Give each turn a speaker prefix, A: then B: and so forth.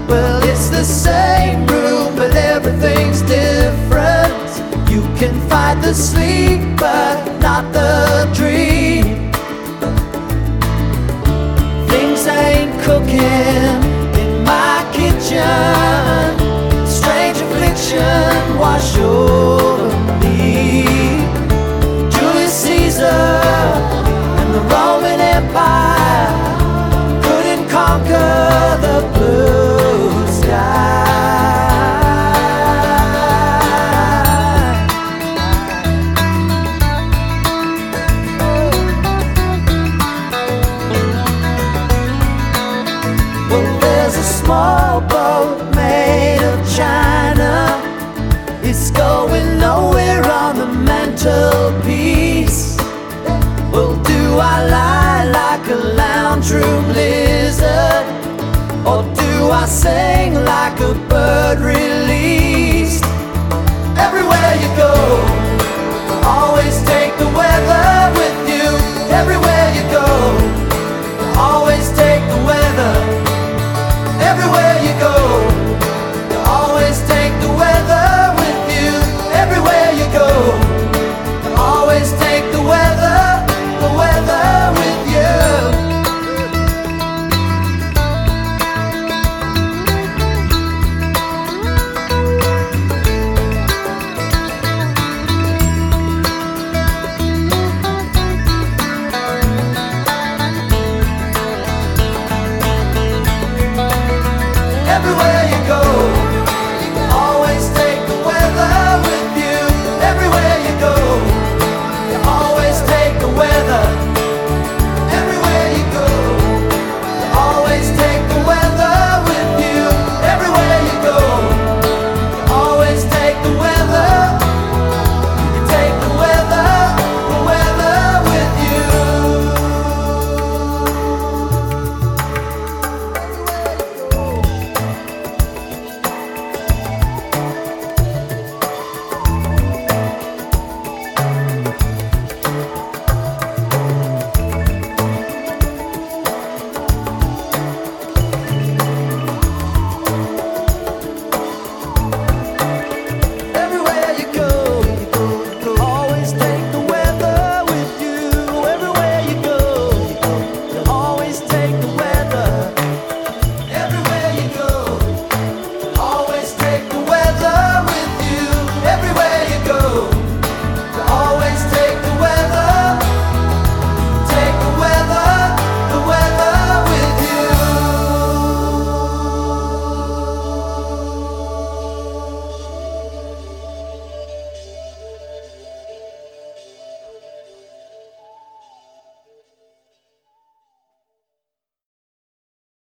A: Well, it's the same room, but everything's different. You can fight the sleep, but not the dream. Things ain't cooking in my kitchen. Strange affliction wash over me. Julius Caesar and the Roman Empire couldn't conquer the blue sky. Well, there's a small boat made of china. It's going nowhere on the mantelpiece. Well, do I lie like a lounge room lizard, or do I sing like a bird released? Everywhere you go, always take the weather with you. Everywhere you go, always take the weather. Everywhere you go,